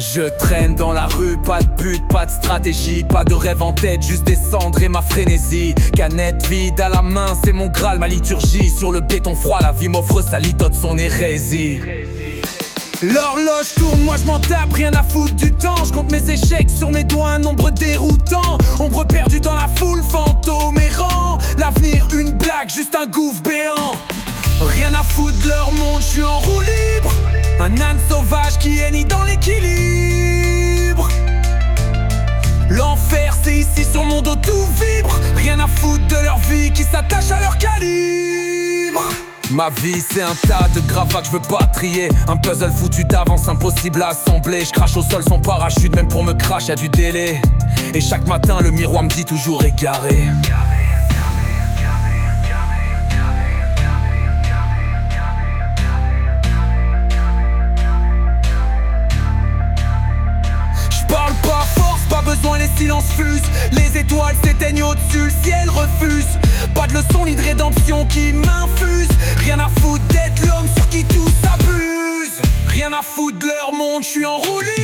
Je traîne dans la rue, pas de but, pas de stratégie, pas de rêve en tête, juste descendre et ma frénésie. Canette vide à la main, c'est mon graal, ma liturgie. Sur le béton froid, la vie m'offre sa litote, son hérésie. L'horloge tourne, moi je m'en tape, rien à foutre du temps. Je compte mes échecs sur mes doigts, un nombre déroutant. Ombre perdue dans la foule, fantôme errant. L'avenir une blague, juste un gouffre béant. Rien à foutre de leur monde, je suis en roue libre. Un âne sauvage qui hennit dans l'équilibre. L'enfer c'est ici, sur mon dos tout vibre. Rien à foutre de leur vie qui s'attache à leur calibre. Ma vie c'est un tas de gravats que je veux pas trier. Un puzzle foutu d'avance, impossible à assembler. Je crache au sol son parachute, même pour me crash y'a du délai. Et chaque matin le miroir me dit toujours égaré. J'parle pas force, pas besoin les silences fusent. Les étoiles s'éteignent au-dessus, le ciel refuse. Pas de leçon ni de rédemption qui m'infuse. Rien à foutre d'être l'homme sur qui tout s'abuse. Rien à foutre de leur monde, je suis en roue libre.